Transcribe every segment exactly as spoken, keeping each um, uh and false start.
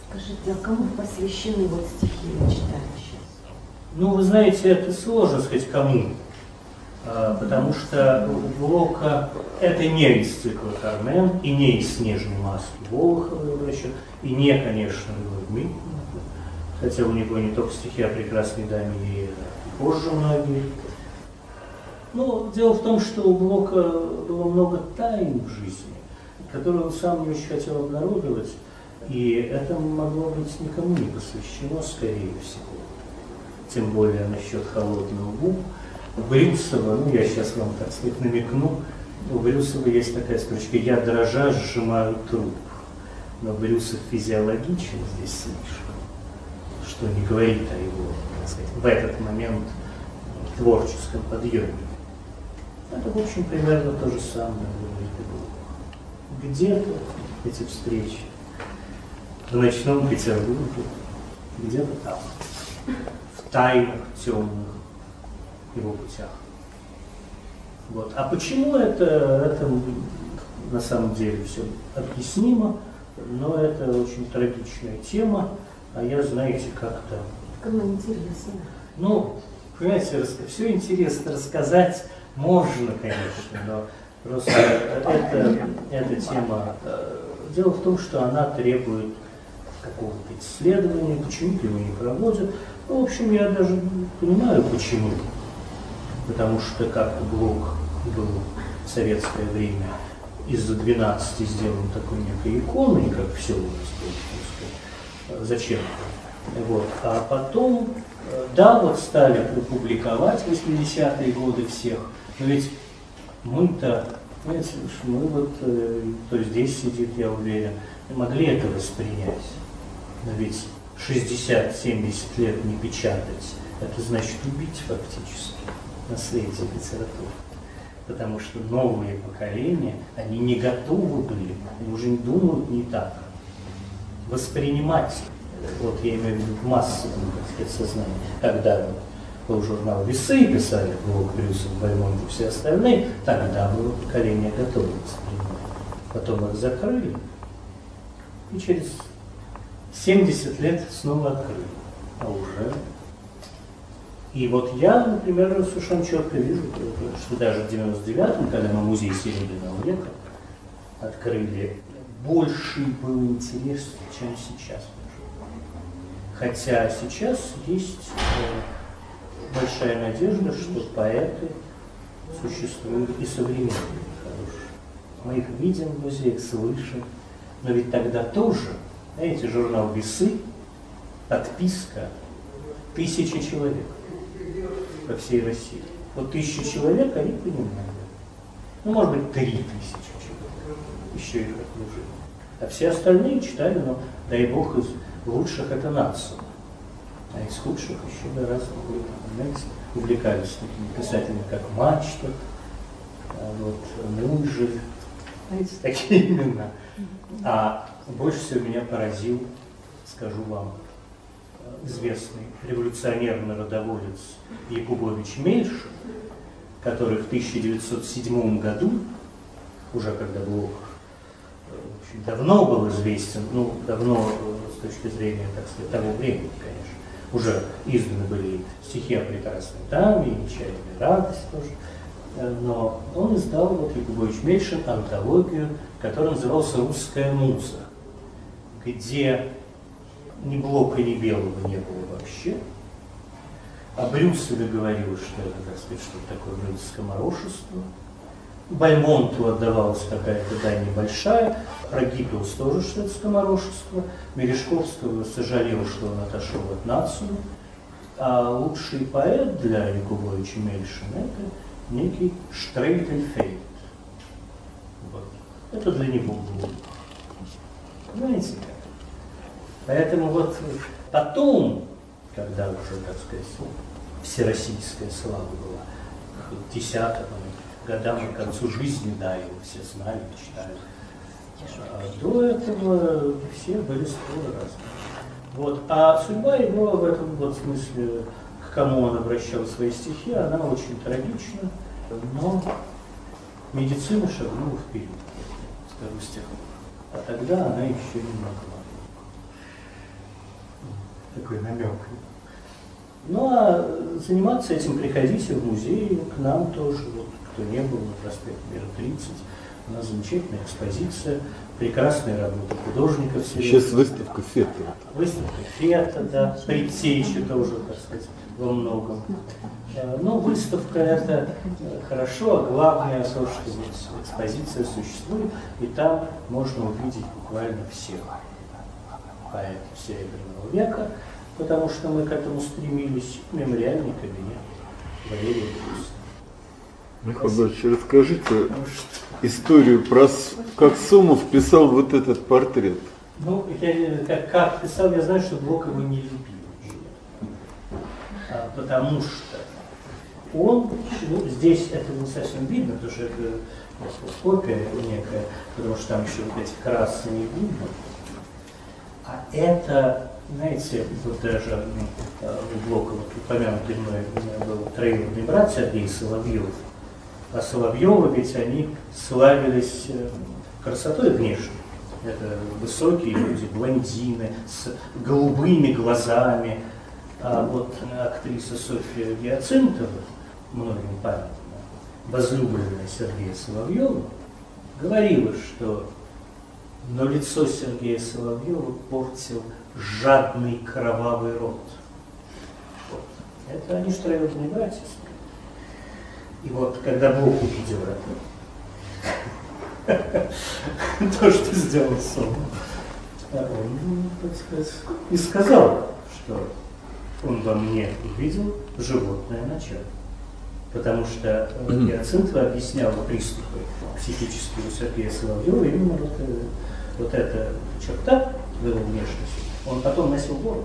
Скажите, а кому посвящены вот стихи вы читали сейчас? Ну, вы знаете, это сложно сказать кому, а, потому что у Блока это не из цикла «Кармен» и не из «Снежной маски» Волохова, и не, конечно, Льва Дмитриева, хотя у него не только стихи о прекрасной даме, и позже многие. Но дело в том, что у Блока было много тайн в жизни, которые он сам не очень хотел обнародовать, и это могло быть никому не посвящено, скорее всего. Тем более насчет «Холодного губ». У Брюсова, ну я сейчас вам, так сказать, намекну, у Брюсова есть такая строчка: «Я дрожа сжимаю труп». Но Брюсов физиологичен здесь слишком, что не говорит о его, так сказать, в этот момент творческом подъеме. Это, в общем, примерно то же самое говорит и Блок. Где-то эти встречи в ночном Петербурге, где-то там, в тайнах темных его путях. Вот. А почему это, это на самом деле все объяснимо, но это очень трагичная тема, а я, знаете, как-то... Кому интересно. Ну, понимаете, все интересно рассказать можно, конечно, но просто это, эта тема... Дело в том, что она требует какого-то исследования, почему-то его не проводят. Ну, в общем, я даже понимаю, почему. Потому что как Блок был в советское время из-за двенадцати сделан такой некой иконой, как все у нас было. Зачем? Вот. А потом, да, вот стали публиковать в восьмидесятые годы всех, но ведь мы-то, знаете, мы вот, кто здесь сидит, я уверен, могли это воспринять. Но ведь шестьдесят-семьдесят лет не печатать, это значит убить фактически наследие литературы. Потому что новые поколения, они не готовы были, они уже не думают не так. Воспринимать, вот я имею в виду в массовом, так сказать, сознании, когда был журнал «Весы» писали Блок, Брюсов, Бальмонт и все остальные, тогда было поколение готово воспринимать. Потом их закрыли, и через семьдесят лет снова открыли, а уже... И вот я, например, совершенно четко вижу, что даже в девяносто девятом, когда мы музей Серебряного века открыли, больше был интерес, чем сейчас. Хотя сейчас есть большая надежда, что поэты существуют и современные, хорошие. Мы их видим в музеях, слышим, но ведь тогда тоже, знаете, журнал «Весы», подписка, тысячи человек по всей России. Вот тысячу человек они понимают. Ну, может быть, три тысячи человек. Еще их окружили. А все остальные читали, но, дай бог, из лучших это нация. А из худших еще гораздо более, знаете, увлекались такими писателями, как Мачта, вот, Мужель, знаете, такие имена. А больше всего меня поразил, скажу вам, известный революционер-народоволец Якубович Мельшин, который в тысяча девятьсот седьмом году, уже когда Блок давно был известен, ну, давно с точки зрения, так сказать, того времени, конечно, уже изданы были стихи о прекрасной даме, и «Нечаянная радость» тоже, но он издал, вот, Якубович Мельшин, антологию, которая называлась «Русская муза», где ни Блока, ни Белого не было вообще. О Брюсове говорилось, что это, так сказать, что-то такое вроде скоморошество. Бальмонту отдавалась какая-то дань небольшая. Про Гиппиус тоже, что это скоморошество. Мережковского сожалел, что он отошел от нации. А лучший поэт для Якубовича Мельшина — это некий Штрейдельфельд. Вот. Это для него было. Знаете как? Поэтому вот потом, когда уже, так сказать, всероссийская слава была, к десятым годам, к концу жизни, да, его все знали, читали. А до этого все были споры разные. Вот. А судьба его в этом вот смысле, к кому он обращал свои стихи, она очень трагична, но медицина шагнула вперед, скажу, с тех пор. А тогда она еще не могла. такой намек. Ну а заниматься этим приходите в музей, к нам тоже, вот, кто не был на проспекте Мира тридцать. У нас замечательная экспозиция, прекрасные работы художников. Сейчас выставка Фета. Выставка Фета, да, предтеча тоже, так сказать, во многом. Но выставка это хорошо, а главное, то, что экспозиция существует, и там можно увидеть буквально всех поэтов Серебряного века, потому что мы к этому стремились, мемориальный кабинет Валерия Брюсова. Михаил Иванович, расскажите историю про как Сомов писал вот этот портрет. Ну, я, как, как писал, я знаю, что Блок его не любил, а, потому что он, ну, здесь это не совсем видно, потому что это копия некая, потому что там еще вот эти красные видно. А это, знаете, вот даже у Блока, вот упомянутый мной был троюродный брат Сергей Соловьев, а Соловьевы ведь они славились красотой внешней. Это высокие люди, блондины, с голубыми глазами. А вот актриса Софья Гиацинтова, многим памятна, возлюбленная Сергея Соловьева, говорила, что но лицо Сергея Соловьева портил жадный кровавый рот. Вот. Это они же троюродные братья. И вот, когда Бог увидел это, то, что сделал Сомов, он, так сказать, и сказал, что он во мне увидел животное начало. Потому что Гиацинтова объясняла приступы психические у Сергея Соловьева именно вот, вот эта черта в его внешности. Он потом носил бороду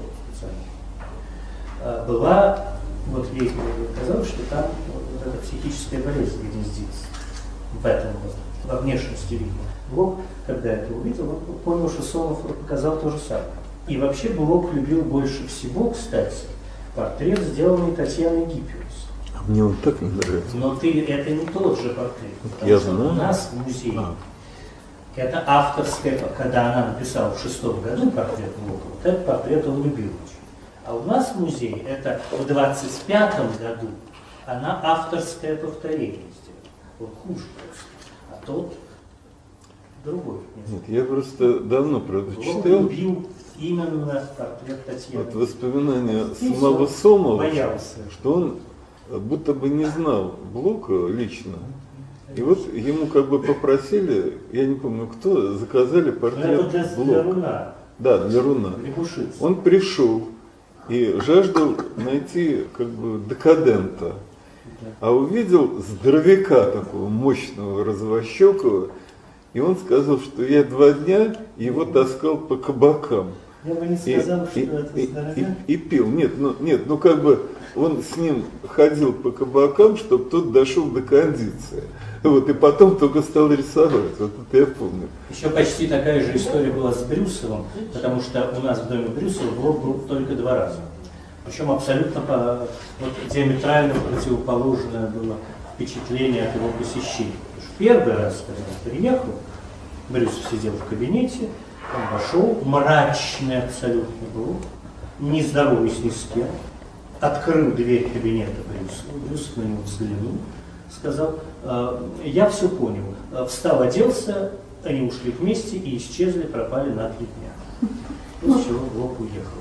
специально. Была, вот ей казалось, что там вот эта психическая болезнь гнездится. В этом вот, во внешности видно. Блок, когда это увидел, он понял, что Сомов показал то же самое. И вообще Блок любил больше всего, кстати, портрет, сделанный Татьяной Гиппиус. А мне он так не нравится. Но ты, это не тот же портрет. Потому Я что знаю. У нас в музее А. это авторская, когда она написала в шестом году портрет Блока, вот этот портрет он любил очень. А у нас в музее это в двадцать пятом году она авторское повторение сделала. Вот хуже просто. А тот другой. Нет, я просто давно, правда, Блок читал. любил именно портрет Татьяны. Вот воспоминания И самого всё, Сомова, боялся. что он будто бы не знал Блока лично. И вот ему как бы попросили, я не помню кто, заказали Но портрет это для, для Блока. руна, Да, для руна. Лягушицы. Он пришел и жаждал найти как бы декадента, а увидел здоровяка такого мощного, розовощекого, и он сказал, что я два дня его таскал по кабакам. Я бы не И, сказал, что и, это и, здоровяк. и, и пил. Нет, ну, нет, ну как бы он с ним ходил по кабакам, чтобы тот дошел до кондиции. Вот, и потом только стал рисовать. Вот это я помню. Еще почти такая же история была с Брюсовым, потому что у нас в доме Брюсова Блок был только два раза. Причем абсолютно по, вот, диаметрально противоположное было впечатление от его посещения. Потому что первый раз, когда он приехал, Брюсов сидел в кабинете, он вошел, мрачный абсолютно был, не здороваясь ни с кем, открыл дверь кабинета Брюсова, Брюсов на него взглянул, сказал, я все понял, встал, оделся, они ушли вместе и исчезли, пропали на три дня. После чего Блок уехал.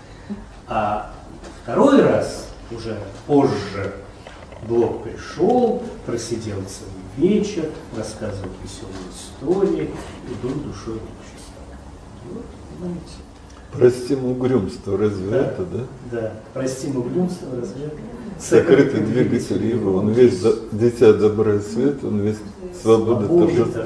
А второй раз, уже позже, Блок пришел, просидел целый вечер, рассказывал веселые истории и был душой общества. Вот, понимаете. Простим угрюмство, разве Да, это, да? Да, простим угрюмство, разве это? Сокрытый двигатель его, он весь за- дитя добра и света, он весь свобода торжества.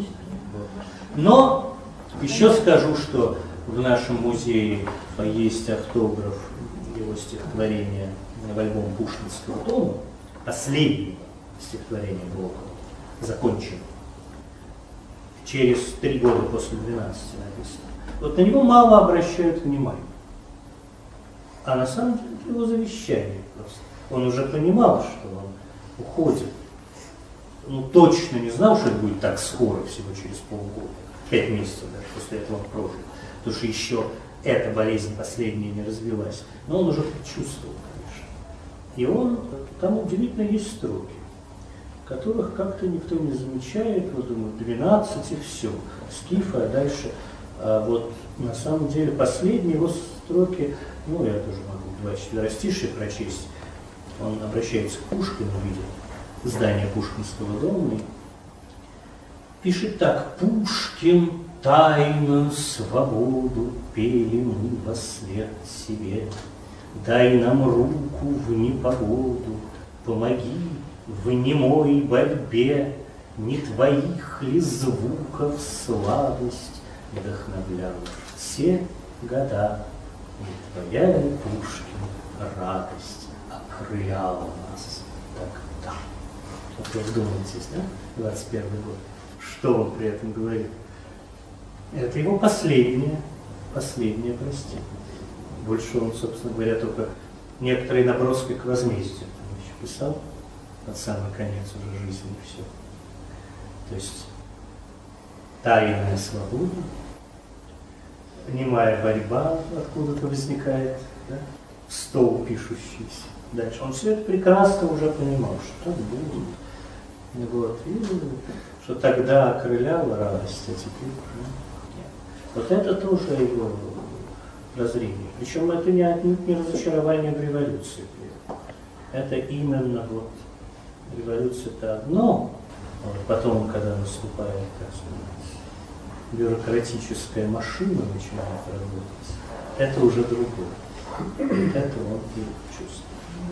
Но еще скажу, что в нашем музее есть автограф его стихотворения в альбом Пушкинского тома, последнего стихотворения Блока, закончено. Через три года после двенадцати написано. Вот на него мало обращают внимания. А на самом деле это его завещание просто. Он уже понимал, что он уходит. Ну, точно не знал, что это будет так скоро, всего через полгода. Пять месяцев даже после этого он прожил. Потому что еще эта болезнь последняя не развилась, но он уже предчувствовал, конечно. И он, там удивительно есть строки, которых как-то никто не замечает, вот думаю, двенадцать и все, скифы, а дальше, а вот на самом деле последние его строки, ну я тоже могу два четверостишия прочесть, он обращается к Пушкину, видит здание Пушкинского дома, и пишет так: «Пушкин, тайную свободу пели мы во след себе, дай нам руку в непогоду, помоги в немой борьбе, не твоих ли звуков сладость вдохновляла все года, не твоя ли, Пушкин, радость окрыляла нас тогда». Вот вы вдумайтесь, да, двадцать первый год, что он при этом говорит? Это его последнее, последнее, прости. Больше он, собственно говоря, только некоторые наброски к возмездию там еще писал, под самый конец уже жизни и все. То есть тайная свобода, немая борьба откуда-то возникает, да? Стол пишущийся. Дальше. Он все это прекрасно уже понимал, что так будет. Вот. И что тогда окрыляла радость, а теперь уже нет. Вот это тоже его прозрение. Причем это не отнюдь не разочарование в революции. Это именно вот революция-то одно, вот потом, когда наступает, так сказать, бюрократическая машина начинает работать, это уже другое. Это он и чувствует.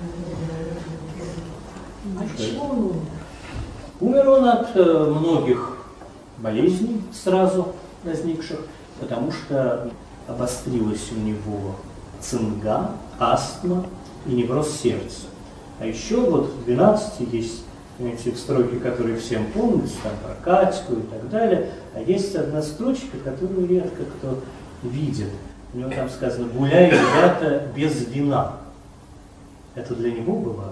А чего он умер? Умер он от э, многих болезней сразу возникших, потому что обострилась у него цинга, астма и невроз сердца. А еще вот в двенадцати есть эти строки, которые всем помнятся, там про Катьку и так далее, а есть одна строчка, которую редко кто видит. У него там сказано: «Гуляй, ребята, без вина». Это для него была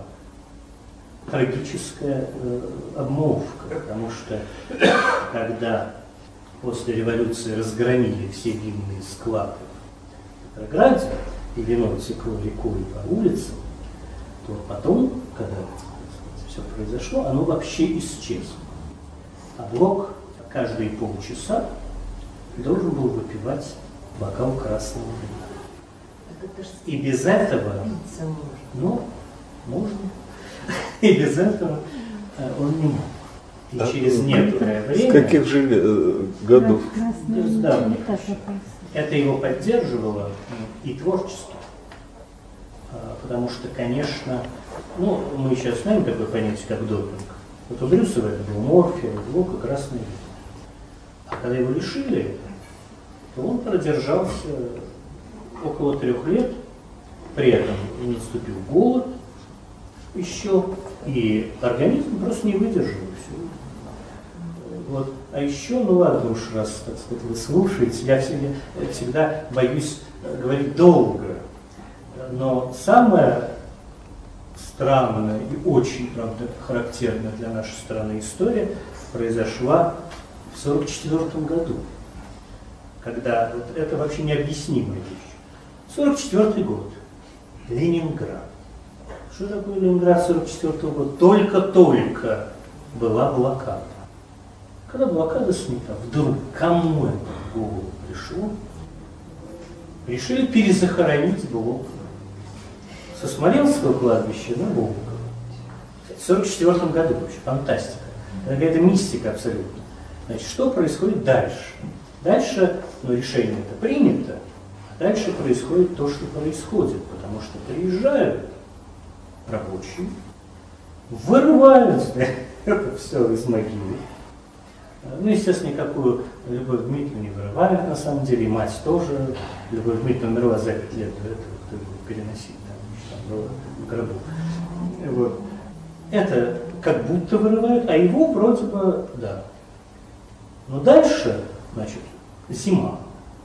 трагическая э, обмолвка, потому что когда после революции разгромили все винные склады в Петрограде, и вино текло рекой по улицам, то потом, когда все произошло, оно вообще исчезло. А Блок каждые полчаса должен был выпивать бокал красного вина. И без этого, ну, можно, и без этого он не мог. И а через некоторое время... С каких же э, годов? Да, это его поддерживало и творчество. Потому что, конечно, ну, мы сейчас знаем такое понятие, как допинг. Вот у Брюсова это был морфий, у Блока красный вин. А когда его лишили, то он продержался около трех лет, при этом наступил голод еще, и организм просто не выдержал все. Вот. А еще, ну ладно уж, раз, так сказать, вы слушаете, я всегда, я всегда боюсь говорить долго, но самое странная и очень, правда, характерная для нашей страны история произошла в сорок четвёртом году, когда вот это вообще необъяснимая вещь. сорок четвёртый год. Ленинград. Что такое Ленинград сорок четвёртого года? Только-только была блокада. Когда блокада снята, вдруг кому это в голову пришло? Решили перезахоронить Блока со Смоленского кладбища на Волгу. В сорок четвёртом году вообще фантастика. Это какая-то мистика абсолютно. Значит, что происходит дальше? Дальше, ну, решение это принято, а дальше происходит то, что происходит, потому что приезжают рабочие, вырывают это все из могилы. Ну, естественно, никакую Любовь Дмитриевну не вырывают, на самом деле, и мать тоже. Любовь Дмитриевна умерла за пять лет до этого, кто его переносить, там, там было в гробу. Вот. Это как будто вырывают, а его вроде бы, да. Но дальше, значит, зима.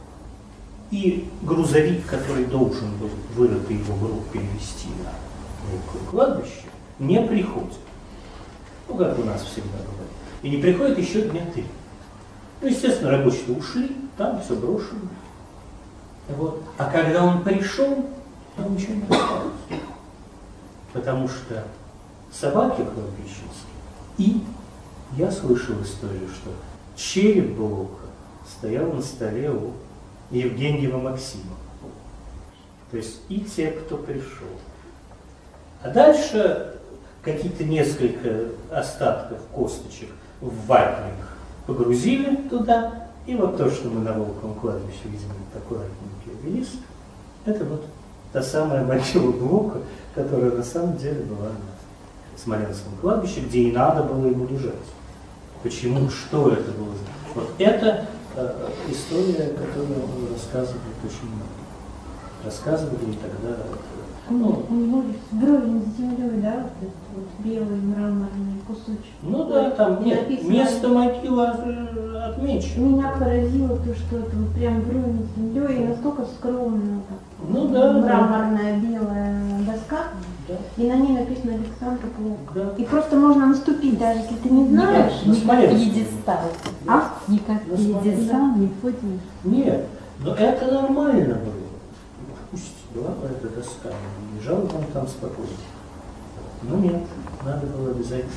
И грузовик, который должен был вырытый его гроб перевезти на кладбище, не приходит. Ну, как у нас всегда бывает. И не приходит еще дня три. Ну, естественно, рабочие ушли, там все брошено. Вот. А когда он пришел, там ничего не осталось. Потому что собаки кладбищенские. И я слышал историю, что череп Блока стоял на столе у Евгения Максимова. То есть и те, кто пришел. А дальше какие-то несколько остатков косточек в ватник погрузили туда. И вот то, что мы на Волковом кладбище, видимо, аккуратненько велись, это вот та самая могила Блока, которая на самом деле была на Смоленском кладбище, где и надо было ему лежать. Почему, что это было? Вот это э, история, которую рассказывают очень много. Рассказывали и тогда. Ну, у него вровень с землей, да, вот этот вот белый мраморный кусочек. Ну да, там нет, написано, место могилы отмечено. Меня поразило то, что это вот прям вровень с землей и настолько скромно. Ну да. Мраморная белая доска, Да. и на ней написано Александр Блок. Да. И просто можно наступить, даже если ты не знаешь. Ну, смотри. Пьедестал. А? Никак Ну, пьедестал не входишь. Нет, но это нормально было. Пусть была бы эта доска, лежал он там спокойно. Но нет, надо было обязательно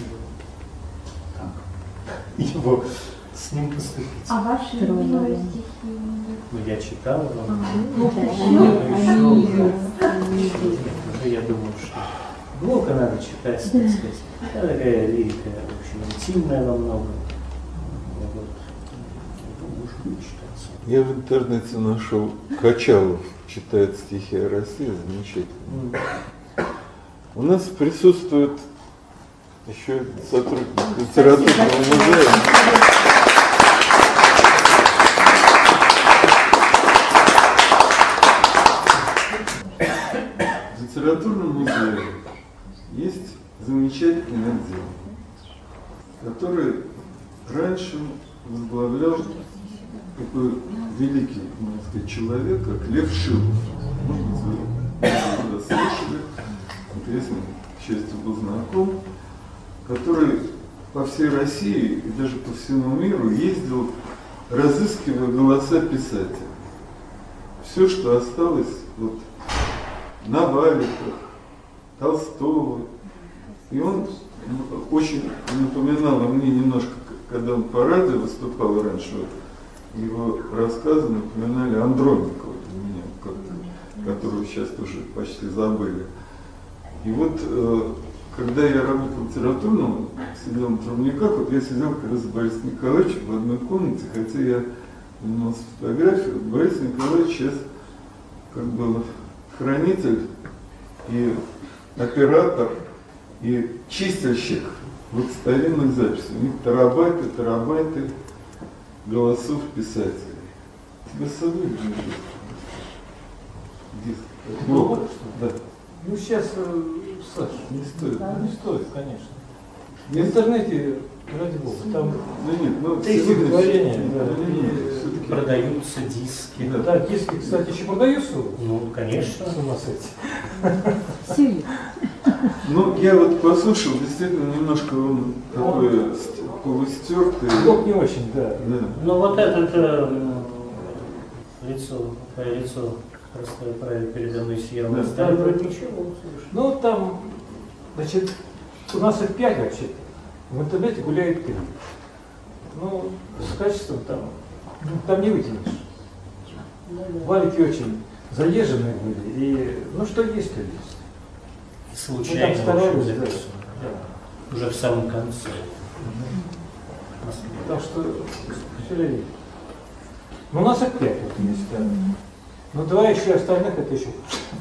так его с ним поступить. А ваши Трудно. любимые стихи? Ну, я читал А, вам. ну, Да, еще? они- Уже я думаю, что Блока надо читать, так сказать. Это такая лирика, в общем, интимная во многом. Вот. Думаю, можно читаться. Я в интернете нашел, Качалов читает стихи о России, замечательно. У нас присутствует еще сотрудник литературного музея. В литературном музее есть замечательный отдел, который раньше возглавлял такой великий, можно сказать, человек, как Лев Шилов. Может быть, вы его слышали, интересно, к счастью, был знаком, который по всей России и даже по всему миру ездил, разыскивая голоса писателей. Все, что осталось вот, Наваликов, Толстого. И он очень напоминал мне немножко, когда он по радио выступал раньше, его рассказы напоминали Андроникова для меня, которого сейчас тоже почти забыли. И вот, когда я работал в литературном, сидел на Трубниках, вот я сидел как раз с Борисом Николаевичем в одной комнате, хотя я занимался фотографией. Борис Николаевич сейчас как бы хранитель и оператор, и чистильщик вот старинных записей. У них терабайты, терабайты голосов писателей. Тебя с собой держишь? Диск. Ну, Да. Ну сейчас, э, Саша, Не стоит. не стоит, конечно. В Нет? интернете, ради бога, там Ну нет, ну Тысячи творения, да, да, и все-таки. Продаются диски. Да. да, диски, кстати, еще продаются. Ну, конечно. С ума сойти. Все есть. Ну, я вот послушал, действительно, немножко он такой ст- полустертый. Блок не очень, да. Да. Ну вот это э, лицо, твое лицо просто правильно передо мной сияло. Да. Остальное вроде ничего, слушай. Ну там, значит, у нас их пять вообще. В интернете гуляет три. Ну, с качеством там, ну, там не вытянешь. Валики очень заезженные были, и ну что есть, то есть. Случайно, Ну, там второй в общем, уже, да. записано. Да. Уже в самом конце. Так что все ли. Ну, у нас их пять вот есть, да. Ну, два еще остальных это еще.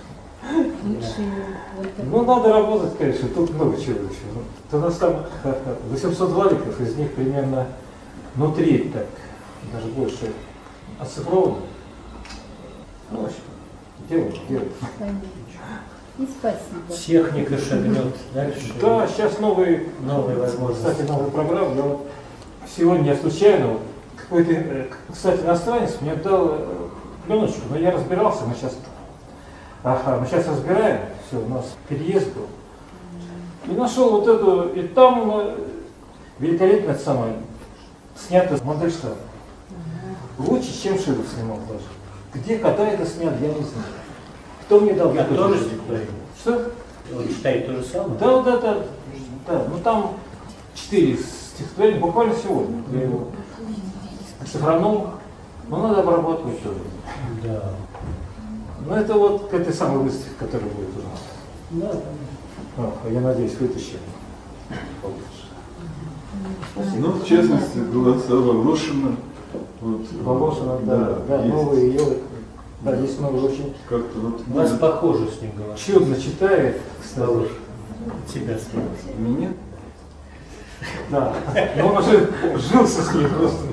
Ну, надо работать, конечно, тут много чего еще. Ну, то у нас там восемьсот валиков, из них примерно, ну, три, так, даже больше оцифровано. Ну, в общем, делаем, делаем. И спасибо. Техника шагнет дальше. Да, сейчас новые, Новые возможности. Кстати, новые программы. Я вот сегодня я случайно, вот, какой-то, э, кстати, иностранец мне дал э, пленочку, но я разбирался, мы сейчас, ага, мы сейчас разбираем, все, у нас переезд был. И нашел вот эту, и там э, великолепно это самое, снято с Мандельштама. Лучше, чем Шилов снимал даже. Где, когда это снят, я не знаю. Кто мне дал Я такое тоже разрешение? стихотворение. Что? Он читает то же самое? Да, да, да, да. Ну там четыре стихотворения буквально сегодня. Я его сохранил, но надо обрабатывать тоже. Да. Ну это вот к этой самой выставке, которая будет у нас. Да. А, я надеюсь, вытащим. Ну, в частности, голоса Волошина. Вот, Волошина, да, да, есть. новые ее, да, есть новые очень Как-то вот У вас похоже с ним голос. чудно читает, кстати. Тебя слышно. меня. Да, но он уже жился с ней просто.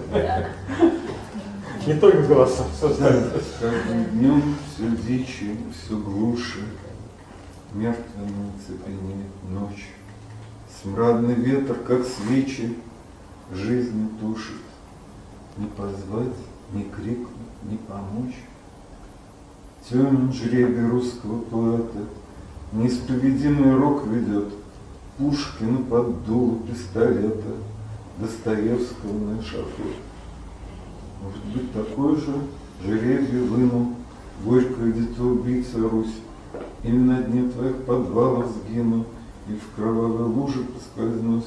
Не только голоса, все остальное. Каждым днем все дичи, все глуше, мертвенно цепенеет ночь. Смрадный ветер, как свечи, жизни тушит. Не позвать, не крикнуть, не помочь. Темен жребий русского поэта, неисповедимый рок ведет Пушкина под дуло пистолета, Достоевского на эшафот. Может быть, такой же жребий вынул горькая детоубийца Русь, или на дне твоих подвалов сгину, и в кровавой луже поскользнусь.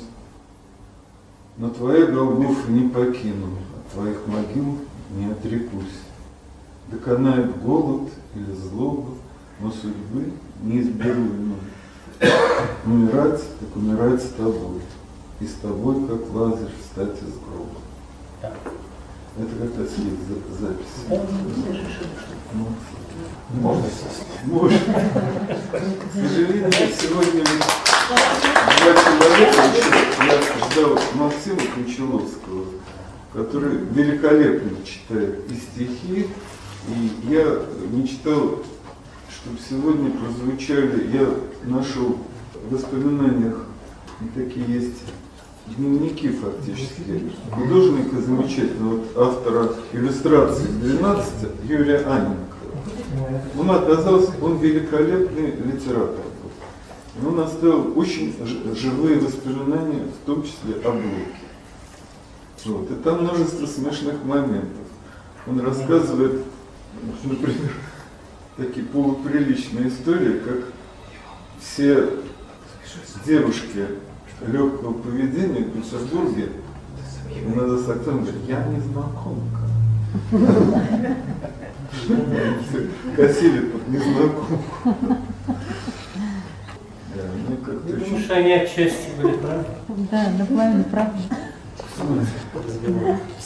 Но твоя Голгофа не покину, от твоих могил не отрекусь. Доконает голод или злоба, но судьбы неизбежимой. Умирать, так умирать с тобой, и с тобой, как Лазарь, встать из гроба. Да. Это как раз есть за- запись. Ну, Можно сесть? Можно. К сожалению, сегодня вот два человека, еще я ждал Максима Кончаловского, который великолепно читает и стихи, и я мечтал, чтобы сегодня прозвучали, я нашел в воспоминаниях, и такие есть дневники фактически, художника замечательного, вот автора иллюстрации двенадцати, Юрия Анненкова. Он оказался, он великолепный литератор. И он оставил очень ж- живые воспоминания, в том числе о Блоке. Вот. И там множество смешных моментов. Он рассказывает, например, такие полуприличные истории, как все девушки легкого поведения в Петербурге, иногда с акцентом говорят: я незнакомка. Косили тут незнакомку. Да, мне как-то Потому очень... что они отчасти были правы. Да, да, правильно, правда. Разговор.